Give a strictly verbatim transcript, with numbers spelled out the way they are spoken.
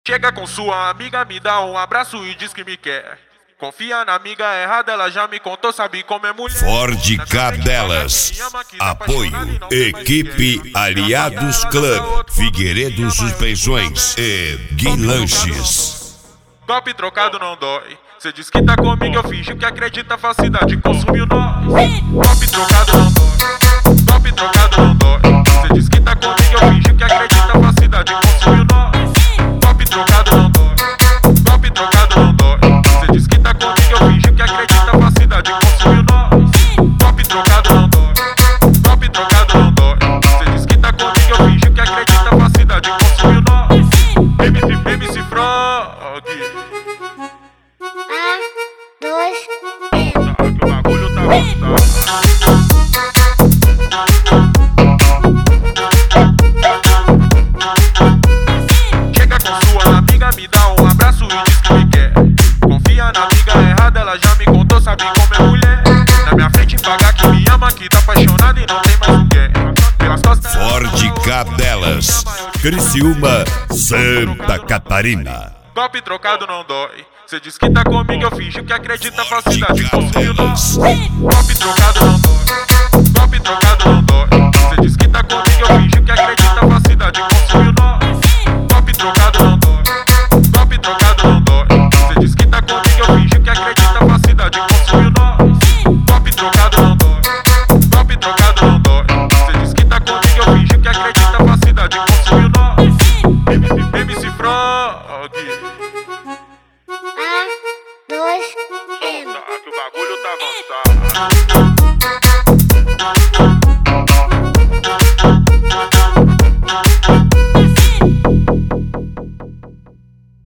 Chega com sua amiga, me dá um abraço e diz que me quer. Confia na amiga errada, ela já me contou, sabe como é mulher. Ford Cadelas. Apoio Equipe Aliados Club, Figueiredo Suspensões e Guilanches. Golpe trocado não dói. Cê diz que tá comigo, eu finjo que acredita, falsidade consumiu nós. Golpe trocado não dói. Golpe trocado não dói. Cê diz que tá comigo, eu finjo que acredita, falsidade consumiu nós. Golpe trocado não dói. Golpe trocado não dói. Cê diz que tá comigo, eu finjo que acredita, falsidade consumiu nós. Golpe trocado não dói. Golpe trocado não dói. Cê diz que tá comigo, eu finjo que acredita, falsidade consumiu nós. M C, M C Frog. Dois. Que o bagulho tá gostando. Chega com sua amiga, me dá um abraço e diz que me quer. Confia na amiga errada, ela já me contou, sabe como é mulher. Na minha frente pagar que me ama, que tá apaixonada e não tem mais ninguém. Pelas costas Ford Cadelas, Criciúma, Santa Catarina. golpe trocado não dói. Cê diz que tá comigo, eu finjo que acredita, falsidade consumiu nós. Golpe trocado não dói. Golpe trocado não dói. Cê diz que tá comigo, eu finjo que acredita, falsidade consumiu nós. Golpe trocado não dói. Golpe trocado não dói. Cê diz que tá comigo, eu finjo que acredita, falsidade consumiu nós. Golpe trocado não dói. Golpe trocado não dói. Cê diz que tá comigo, eu finjo que acredita, falsidade consumiu nós. M C Frog.